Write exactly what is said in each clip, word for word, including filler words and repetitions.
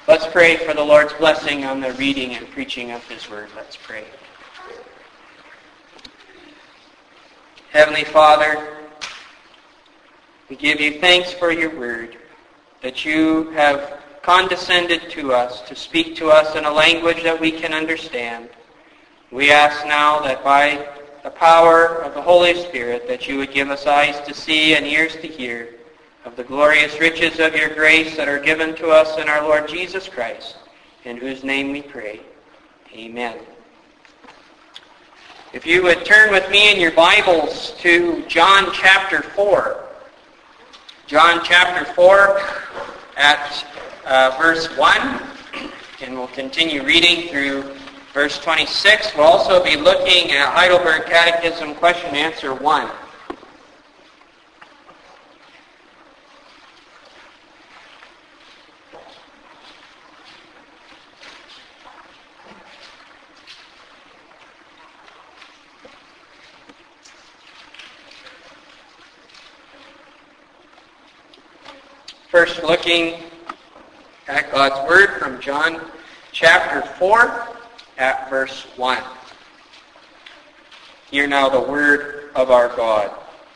Let's pray for the Lord's blessing on the reading and preaching of His Word. Let's pray. Heavenly Father, we give you thanks for your Word, that you have condescended to us to speak to us in a language that we can understand. We ask now that by the power of the Holy Spirit that you would give us eyes to see and ears to hear of the glorious riches of your grace that are given to us in our Lord Jesus Christ, in whose name we pray. Amen. If you would turn with me in your Bibles to John chapter four. John chapter four at uh, verse one, and we'll continue reading through verse twenty-six. We'll also be looking at Heidelberg Catechism question and answer one. First, looking at God's Word from John chapter four at verse one. Hear now the Word of our God.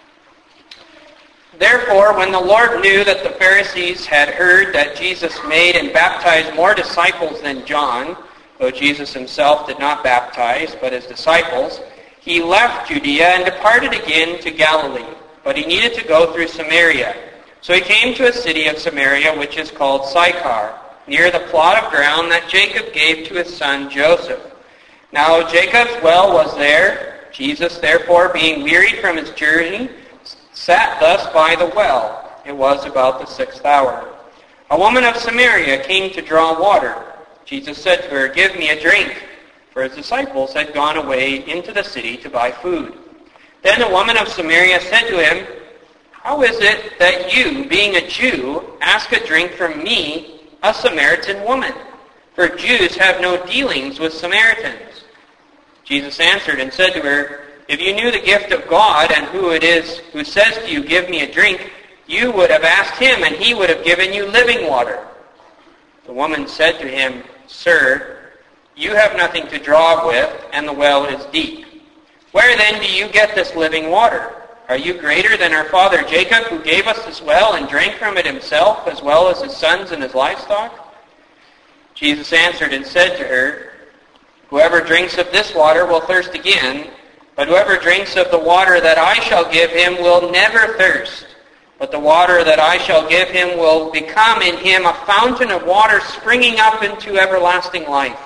Therefore, when the Lord knew that the Pharisees had heard that Jesus made and baptized more disciples than John, though Jesus himself did not baptize, but his disciples, he left Judea and departed again to Galilee. But he needed to go through Samaria. So he came to a city of Samaria, which is called Sychar, near the plot of ground that Jacob gave to his son Joseph. Now Jacob's well was there. Jesus, therefore, being wearied from his journey, sat thus by the well. It was about the sixth hour. A woman of Samaria came to draw water. Jesus said to her, "Give me a drink," for his disciples had gone away into the city to buy food. Then the woman of Samaria said to him, "How is it that you, being a Jew, ask a drink from me, a Samaritan woman? For Jews have no dealings with Samaritans." Jesus answered and said to her, "If you knew the gift of God and who it is who says to you, 'Give me a drink,' you would have asked him, and he would have given you living water." The woman said to him, "Sir, you have nothing to draw with, and the well is deep. Where then do you get this living water? Are you greater than our father Jacob, who gave us this well and drank from it himself, as well as his sons and his livestock?" Jesus answered and said to her, "Whoever drinks of this water will thirst again, but whoever drinks of the water that I shall give him will never thirst. But the water that I shall give him will become in him a fountain of water springing up into everlasting life."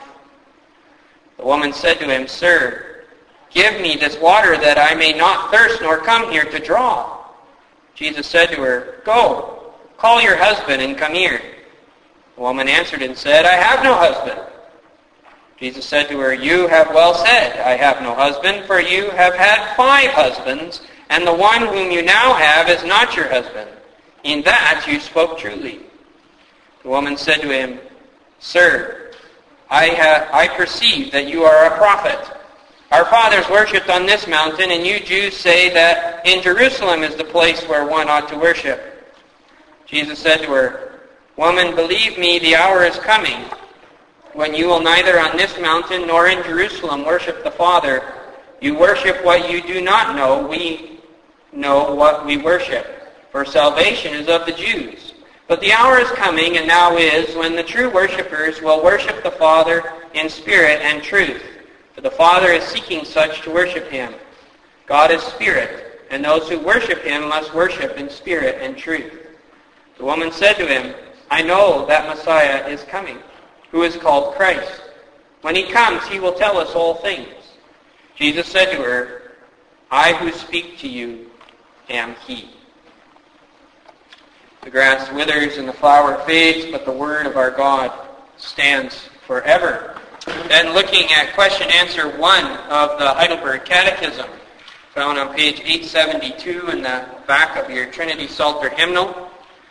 The woman said to him, "Sir, give me this water that I may not thirst nor come here to draw." Jesus said to her, "Go, call your husband and come here." The woman answered and said, "I have no husband." Jesus said to her, "You have well said, 'I have no husband,' for you have had five husbands, and the one whom you now have is not your husband. In that you spoke truly." The woman said to him, "Sir, I, ha- I perceive that you are a prophet. Our fathers worshipped on this mountain, and you Jews say that in Jerusalem is the place where one ought to worship." Jesus said to her, "Woman, believe me, the hour is coming when you will neither on this mountain nor in Jerusalem worship the Father. You worship what you do not know. We know what we worship, for salvation is of the Jews. But the hour is coming, and now is, when the true worshippers will worship the Father in spirit and truth. For the Father is seeking such to worship him. God is spirit, and those who worship him must worship in spirit and truth." The woman said to him, "I know that Messiah is coming, who is called Christ. When he comes, he will tell us all things." Jesus said to her, "I who speak to you am he." The grass withers and the flower fades, but the word of our God stands forever. Then looking at question answer one of the Heidelberg Catechism, found on page eight seventy-two in the back of your Trinity Psalter hymnal.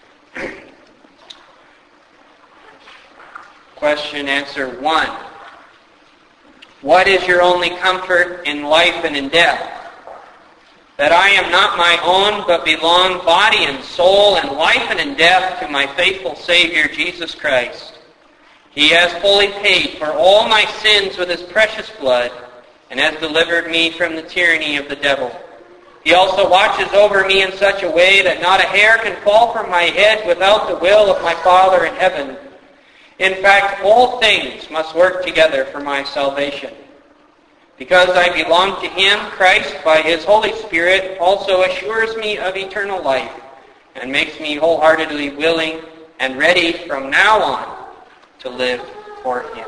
Question answer one. What is your only comfort in life and in death? That I am not my own, but belong body and soul and life and in death to my faithful Savior Jesus Christ. He has fully paid for all my sins with his precious blood and has delivered me from the tyranny of the devil. He also watches over me in such a way that not a hair can fall from my head without the will of my Father in heaven. In fact, all things must work together for my salvation. Because I belong to him, Christ, by his Holy Spirit, also assures me of eternal life and makes me wholeheartedly willing and ready from now on to live for him.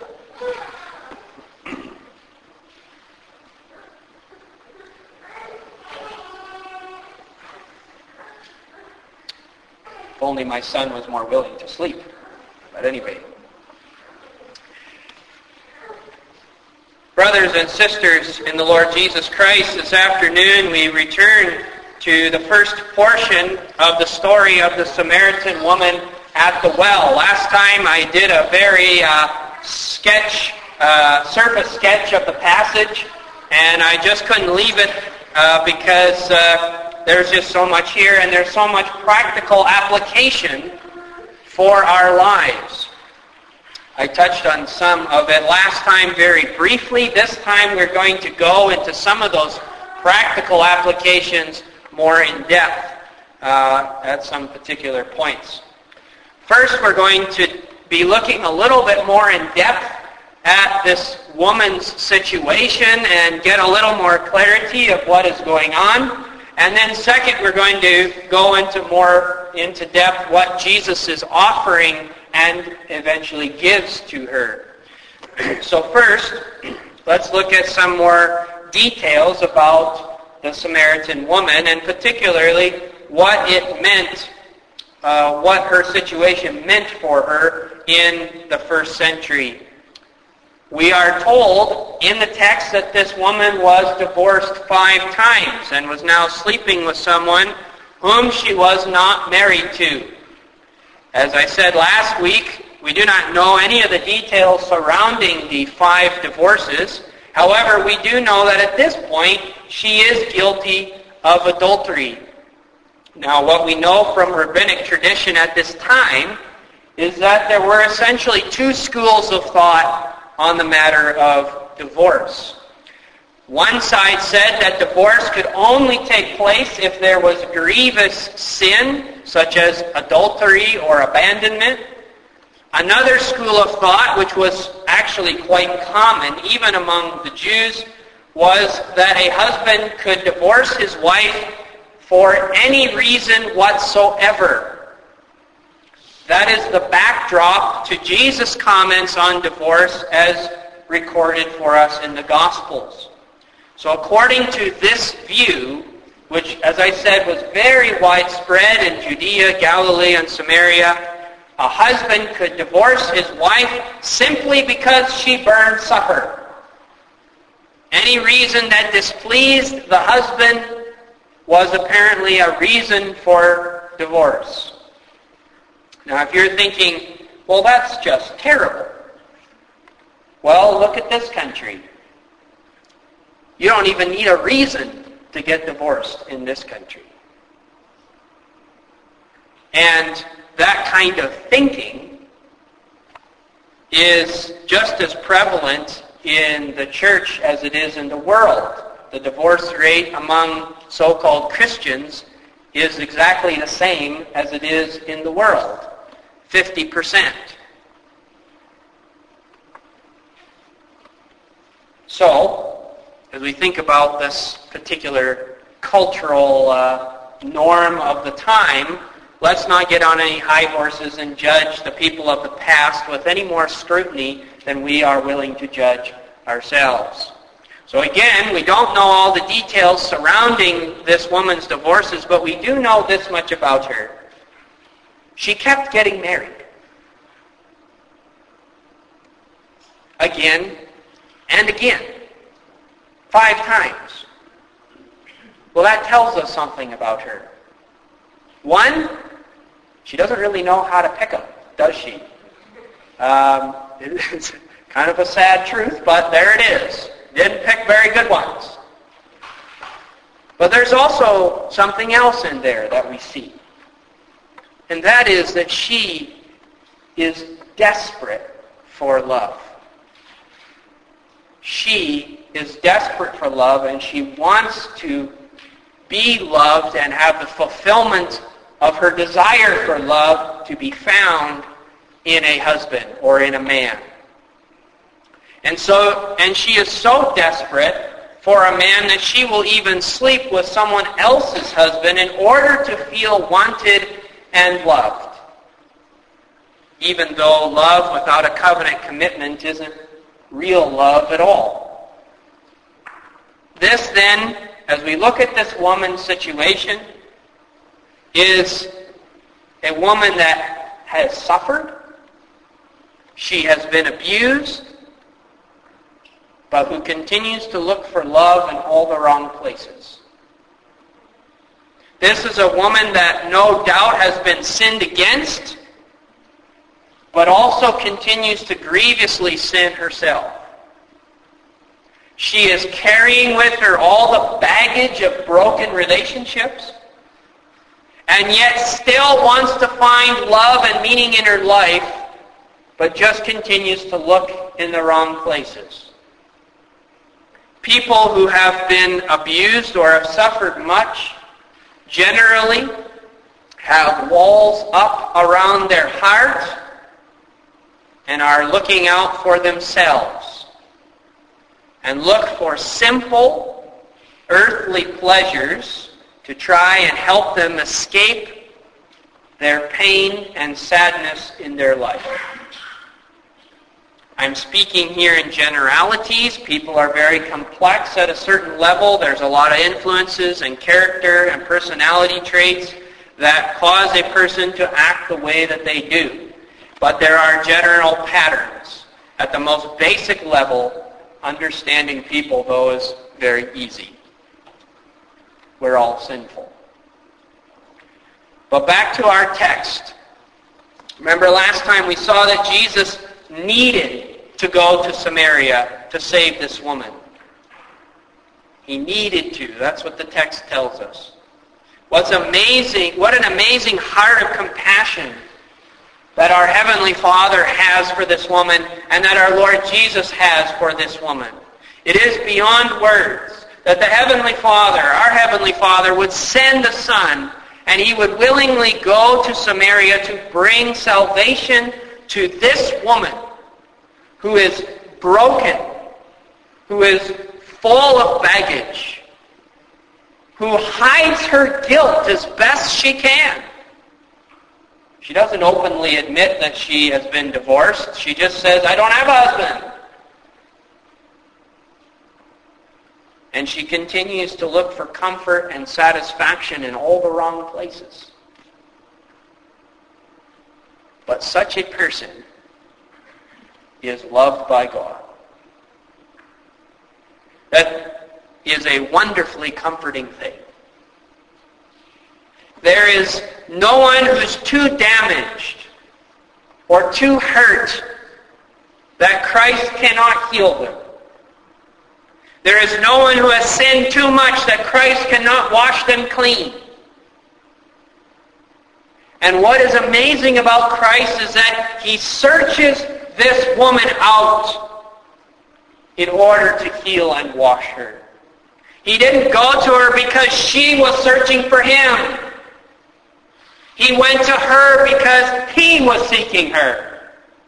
If only my son was more willing to sleep. But anyway. Brothers and sisters in the Lord Jesus Christ, this afternoon we return to the first portion of the story of the Samaritan woman at the well. Last time I did a very uh, sketch, uh, surface sketch of the passage, and I just couldn't leave it uh, because uh, there's just so much here, and there's so much practical application for our lives. I touched on some of it last time very briefly. This time we're going to go into some of those practical applications more in depth uh, at some particular points. First, we're going to be looking a little bit more in depth at this woman's situation and get a little more clarity of what is going on. And then second, we're going to go into more into depth what Jesus is offering and eventually gives to her. So first, let's look at some more details about the Samaritan woman, and particularly what it meant, uh, what her situation meant for her in the first century. We are told in the text that this woman was divorced five times and was now sleeping with someone whom she was not married to. As I said last week, we do not know any of the details surrounding the five divorces. However, we do know that at this point, she is guilty of adultery. Now, what we know from rabbinic tradition at this time is that there were essentially two schools of thought on the matter of divorce. One side said that divorce could only take place if there was grievous sin, such as adultery or abandonment. Another school of thought, which was actually quite common even among the Jews, was that a husband could divorce his wife for any reason whatsoever. That is the backdrop to Jesus' comments on divorce as recorded for us in the Gospels. So according to this view, which, as I said, was very widespread in Judea, Galilee, and Samaria, a husband could divorce his wife simply because she burned supper. Any reason that displeased the husband was apparently a reason for divorce. Now, if you're thinking, well, that's just terrible. Well, look at this country. You don't even need a reason to get divorced in this country. And that kind of thinking is just as prevalent in the church as it is in the world. The divorce rate among so-called Christians is exactly the same as it is in the world, fifty percent. So, as we think about this particular cultural uh, norm of the time, let's not get on any high horses and judge the people of the past with any more scrutiny than we are willing to judge ourselves. So again, we don't know all the details surrounding this woman's divorces, but we do know this much about her. She kept getting married. Again and again. Five times. Well, that tells us something about her. One, she doesn't really know how to pick them, does she? Um, it's kind of a sad truth, but there it is. Didn't pick very good ones. But there's also something else in there that we see. And that is that she is desperate for love. She is desperate for love, and she wants to be loved and have the fulfillment of her desire for love to be found in a husband or in a man. And so, and she is so desperate for a man that she will even sleep with someone else's husband in order to feel wanted and loved. Even though love without a covenant commitment isn't real love at all. This then, as we look at this woman's situation, is a woman that has suffered. She has been abused, but who continues to look for love in all the wrong places. This is a woman that no doubt has been sinned against, but also continues to grievously sin herself. She is carrying with her all the baggage of broken relationships, and yet still wants to find love and meaning in her life, but just continues to look in the wrong places. People who have been abused or have suffered much generally have walls up around their heart and are looking out for themselves and look for simple earthly pleasures to try and help them escape their pain and sadness in their life. I'm speaking here in generalities. People are very complex at a certain level. There's a lot of influences and character and personality traits that cause a person to act the way that they do. But there are general patterns. At the most basic level, understanding people, though, is very easy. We're all sinful. But back to our text. Remember last time we saw that Jesus needed to go to Samaria to save this woman. He needed to. That's what the text tells us. What's amazing, what an amazing heart of compassion that our Heavenly Father has for this woman and that our Lord Jesus has for this woman. It is beyond words that the Heavenly Father, our Heavenly Father, would send the Son and He would willingly go to Samaria to bring salvation to this woman who is broken, who is full of baggage, who hides her guilt as best she can. She doesn't openly admit that she has been divorced. She just says, I don't have a husband. And she continues to look for comfort and satisfaction in all the wrong places. But such a person is loved by God. That is a wonderfully comforting thing. There is no one who's too damaged or too hurt that Christ cannot heal them. There is no one who has sinned too much that Christ cannot wash them clean. And what is amazing about Christ is that He searches this woman out in order to heal and wash her. He didn't go to her because she was searching for Him. He went to her because He was seeking her.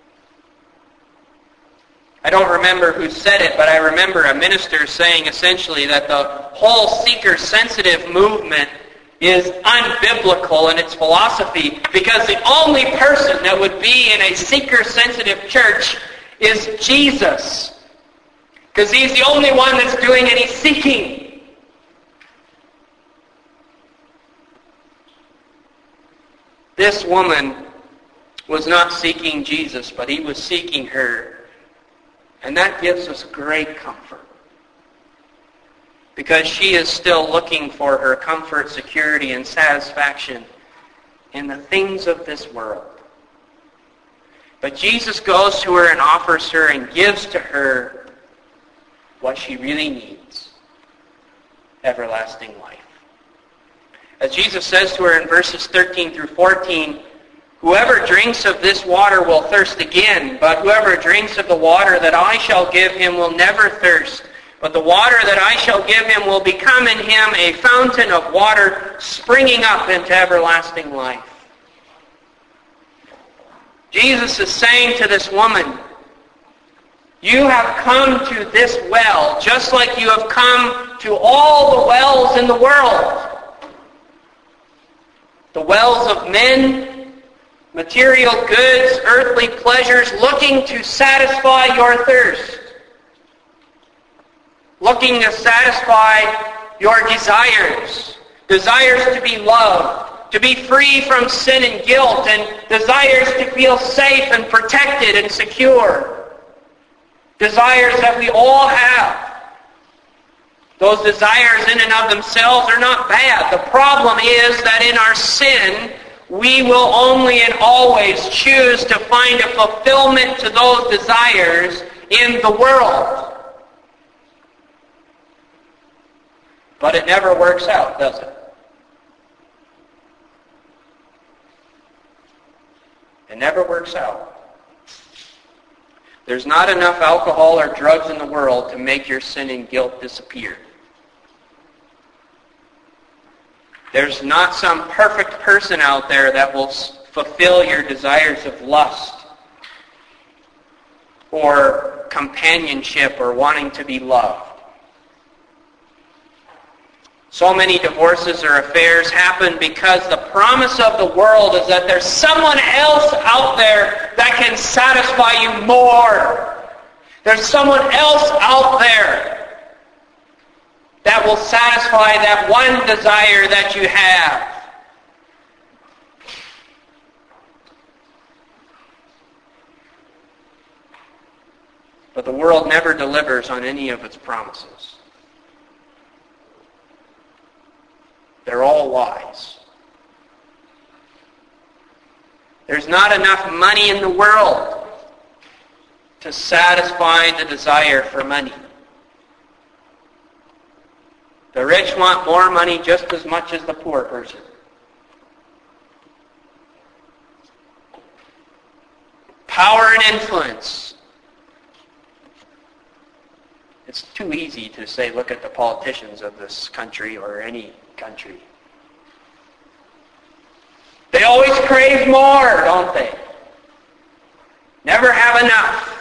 I don't remember who said it, but I remember a minister saying essentially that the whole seeker-sensitive movement is unbiblical in its philosophy because the only person that would be in a seeker-sensitive church is Jesus. Because He's the only one that's doing any seeking. This woman was not seeking Jesus, but He was seeking her. And that gives us great comfort. Because she is still looking for her comfort, security, and satisfaction in the things of this world. But Jesus goes to her and offers her and gives to her what she really needs: everlasting life. As Jesus says to her in verses thirteen through fourteen, Whoever drinks of this water will thirst again, but whoever drinks of the water that I shall give him will never thirst. But the water that I shall give him will become in him a fountain of water springing up into everlasting life. Jesus is saying to this woman, you have come to this well just like you have come to all the wells in the world. The wells of men, material goods, earthly pleasures, looking to satisfy your thirst. Looking to satisfy your desires. Desires to be loved, to be free from sin and guilt, and desires to feel safe and protected and secure. Desires that we all have. Those desires in and of themselves are not bad. The problem is that in our sin, we will only and always choose to find a fulfillment to those desires in the world. But it never works out, does it? It never works out. There's not enough alcohol or drugs in the world to make your sin and guilt disappear. There's not some perfect person out there that will fulfill your desires of lust or companionship or wanting to be loved. So many divorces or affairs happen because the promise of the world is that there's someone else out there that can satisfy you more. There's someone else out there that will satisfy that one desire that you have. But the world never delivers on any of its promises. They're all lies. There's not enough money in the world to satisfy the desire for money. The rich want more money just as much as the poor person. Power and influence. It's too easy to say, look at the politicians of this country or any country. They always crave more, don't they? Never have enough.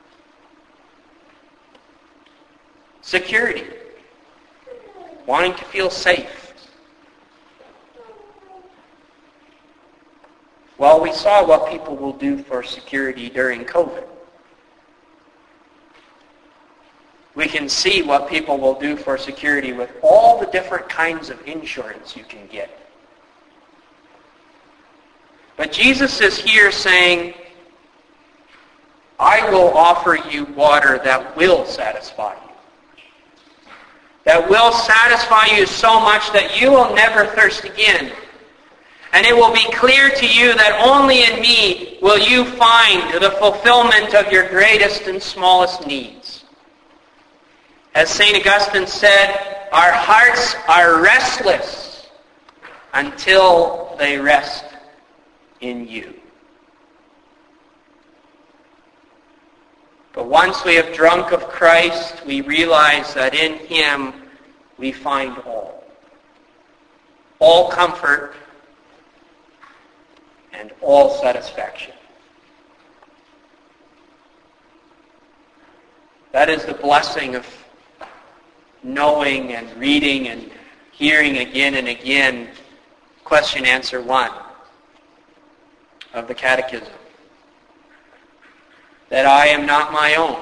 Security. Wanting to feel safe. Well, we saw what people will do for security during COVID. We can see what people will do for security with all the different kinds of insurance you can get. But Jesus is here saying, I will offer you water that will satisfy you. That will satisfy you so much that you will never thirst again. And it will be clear to you that only in me will you find the fulfillment of your greatest and smallest needs. As Saint Augustine said, our hearts are restless until they rest in you. But once we have drunk of Christ, we realize that in Him we find all. All comfort and all satisfaction. That is the blessing of knowing and reading and hearing again and again question answer one of the Catechism. That I am not my own,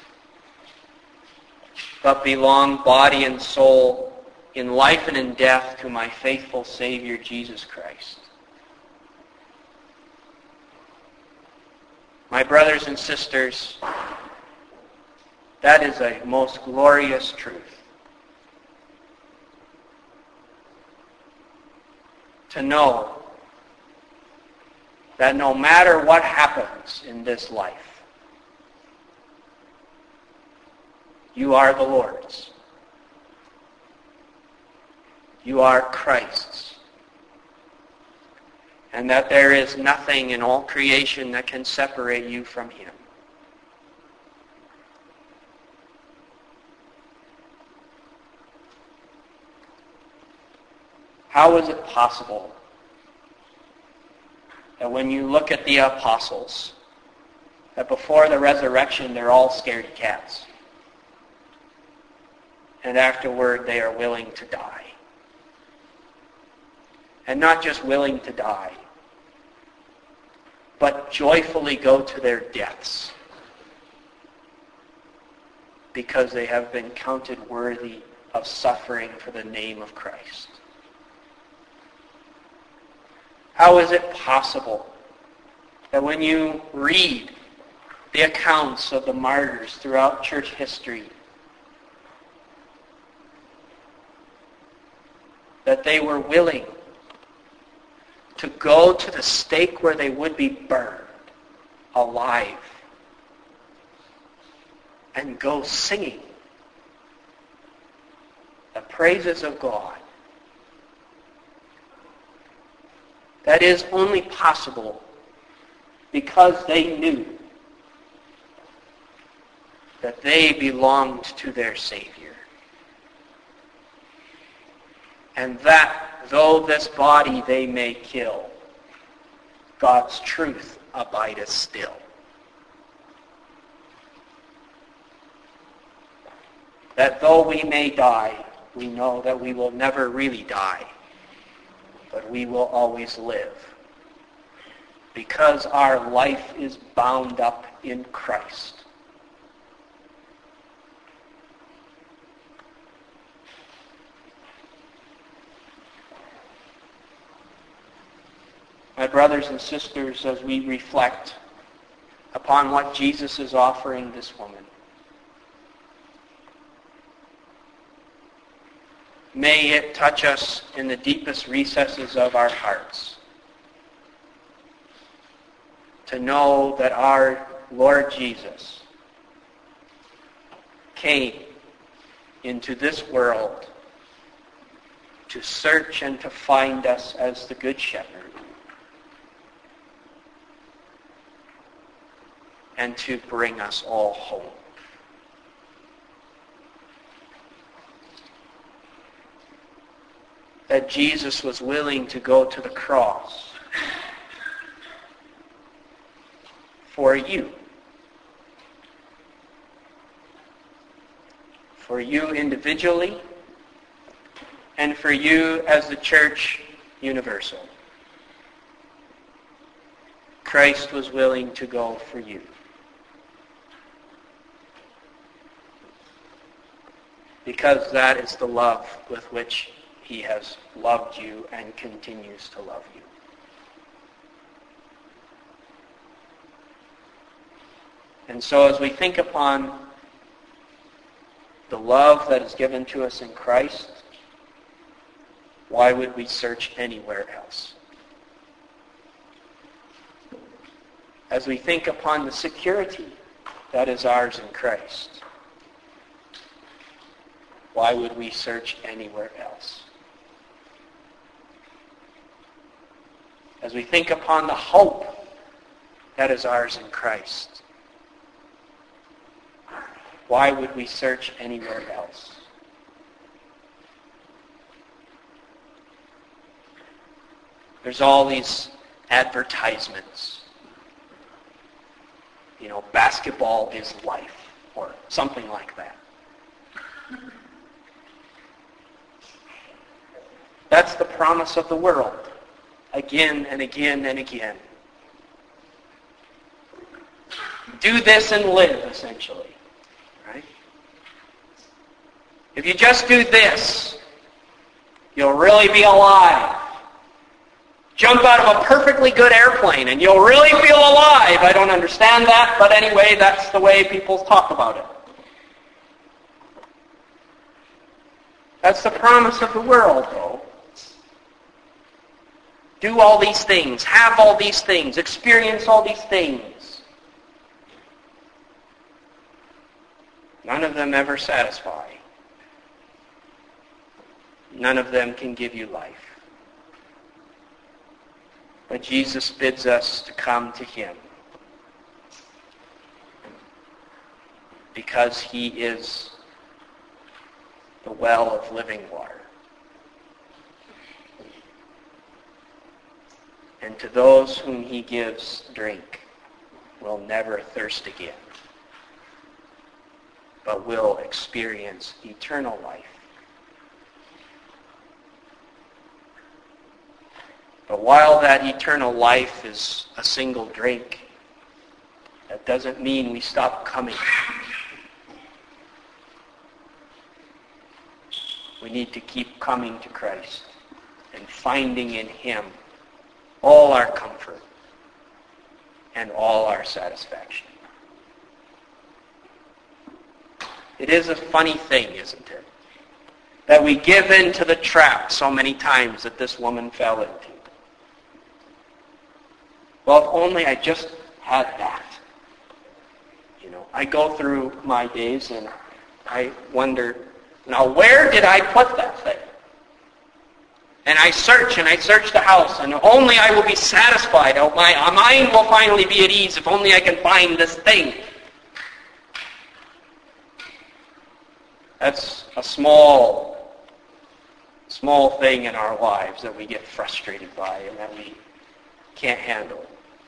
but belong body and soul in life and in death to my faithful Savior Jesus Christ. My brothers and sisters, that is a most glorious truth. To know that no matter what happens in this life, you are the Lord's. You are Christ's. and that there is nothing in all creation that can separate you from him. How is it possible that when you look at the apostles, that before the resurrection they're all scaredy cats, and afterward they are willing to die? And not just willing to die, but joyfully go to their deaths because they have been counted worthy of suffering for the name of Christ. How is it possible that when you read the accounts of the martyrs throughout church history, that they were willing to go to the stake where they would be burned alive and go singing the praises of God? That is only possible because they knew that they belonged to their Savior. And that, though this body they may kill, God's truth abideth still. That though we may die, we know that we will never really die, but we will always live, because our life is bound up in Christ. My brothers and sisters, as we reflect upon what Jesus is offering this woman, may it touch us in the deepest recesses of our hearts to know that our Lord Jesus came into this world to search and to find us as the Good Shepherd, and to bring us all home. That Jesus was willing to go to the cross for you. For you individually, and for you as the church universal. Christ was willing to go for you. Because that is the love with which he has loved you and continues to love you. And so as we think upon the love that is given to us in Christ, why would we search anywhere else? As we think upon the security that is ours in Christ, why would we search anywhere else? As we think upon the hope that is ours in Christ, why would we search anywhere else? There's all these advertisements. You know, basketball is life, or something like that. That's the promise of the world, again and again and again. Do this and live, essentially. Right? If you just do this, you'll really be alive. Jump out of a perfectly good airplane and you'll really feel alive. I don't understand that, but anyway, that's the way people talk about it. That's the promise of the world, though. Do all these things, have all these things, experience all these things. None of them ever satisfy. None of them can give you life. But Jesus bids us to come to him because he is the well of living water. And to those whom he gives drink will never thirst again, but will experience eternal life. But while that eternal life is a single drink, that doesn't mean we stop coming. We need to keep coming to Christ and finding in him all our comfort and all our satisfaction. It is a funny thing, isn't it, that we give in to the trap so many times that this woman fell into. Well, if only I just had that. You know, I go through my days and I wonder, now where did I put that thing? And I search and I search the house, and only I will be satisfied. Oh, my mind will finally be at ease if only I can find this thing. That's a small, small thing in our lives that we get frustrated by and that we can't handle.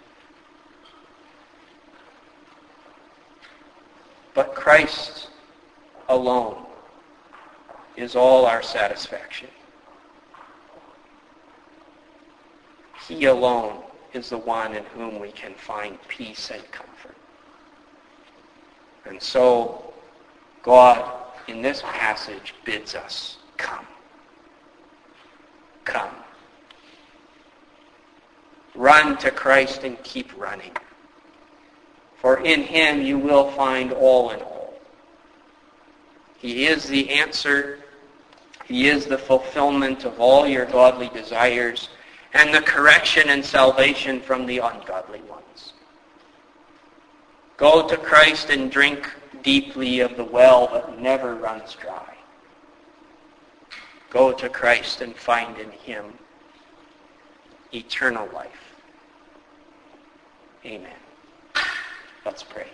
But Christ alone is all our satisfaction. He alone is the one in whom we can find peace and comfort. And so God, in this passage, bids us, come. Come. Run to Christ and keep running. For in him you will find all in all. He is the answer. He is the fulfillment of all your godly desires and the correction and salvation from the ungodly ones. Go to Christ and drink deeply of the well that never runs dry. Go to Christ and find in him eternal life. Amen. Let's pray.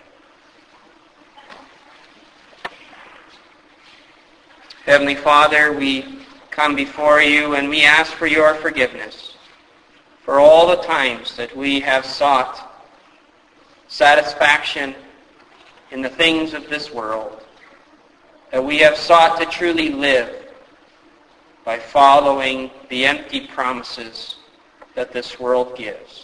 Heavenly Father, we come before you and we ask for your forgiveness for all the times that we have sought satisfaction in the things of this world, that we have sought to truly live by following the empty promises that this world gives.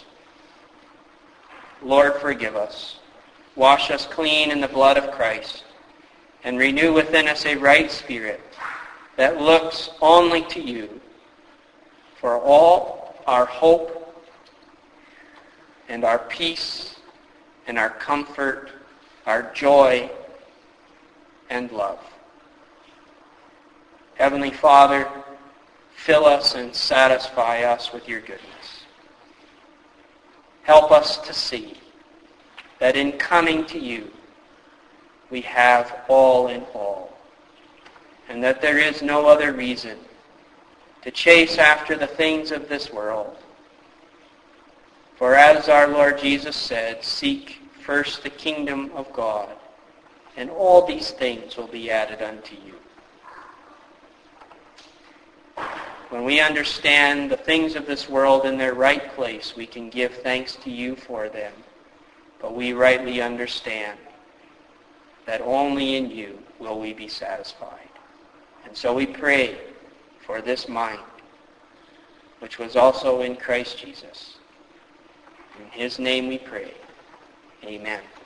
Lord, forgive us. Wash us clean in the blood of Christ and renew within us a right spirit that looks only to you for all our hope and our peace and our comfort, our joy and love. Heavenly Father, fill us and satisfy us with your goodness. Help us to see that in coming to you, we have all in all, and that there is no other reason to chase after the things of this world. For as our Lord Jesus said, seek first the kingdom of God, and all these things will be added unto you. When we understand the things of this world in their right place, we can give thanks to you for them. But we rightly understand that only in you will we be satisfied. And so we pray for this mind, which was also in Christ Jesus. In his name we pray. Amen.